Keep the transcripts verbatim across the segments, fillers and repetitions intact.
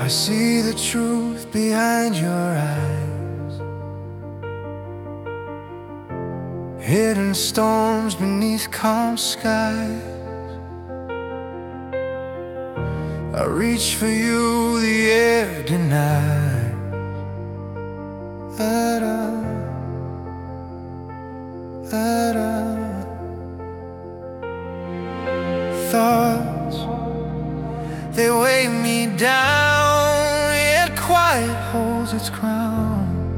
I see the truth behind your eyes, hidden storms beneath calm skies. I reach for you, the air denies. Da-da, da-da. Thoughts, they weigh me down, yet quiet holds its crown.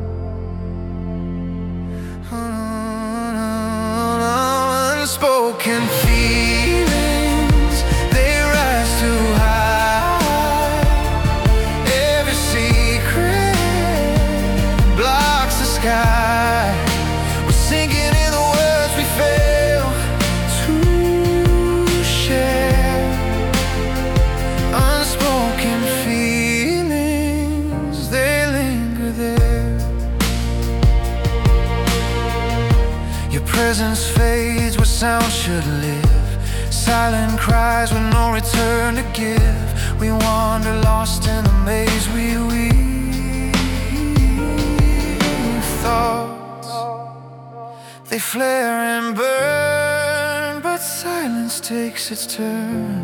Unspoken feelings, they rise too high. Every secret blocks the sky. We're sinking in the words we fail to share. Unspoken feelings, they linger there. Your presence fades where sound should live. Silent cries with no return to give. We wander lost in the maze we weave. Thoughts, they flare and burn, but silence takes its turn.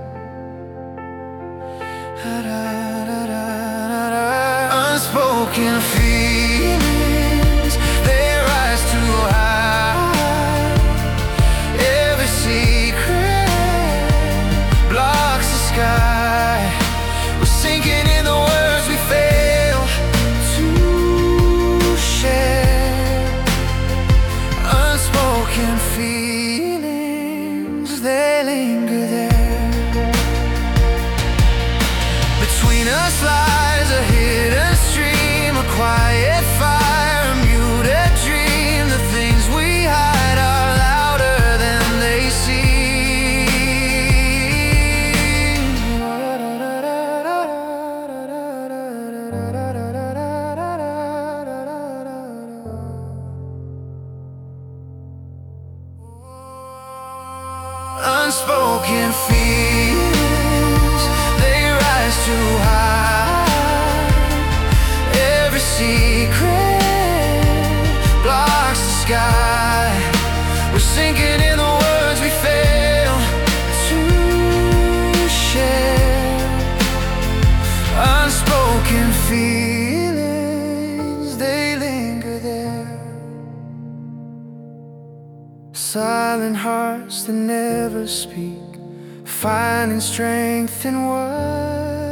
Unspoken feelings, they rise too high. Every secret blocks the sky. We're sinking in the words we fail to share. Unspoken feelings, they linger there. Between us lies a hidden stream, a quiet fire, a muted dream. The things we hide are louder than they seem. Unspoken feelings, they rise too high. Every secret blocks the sky. We're sinking in the words we fail to share. Unspoken feelings, they linger there. Silent hearts that never speak, finding strength in words.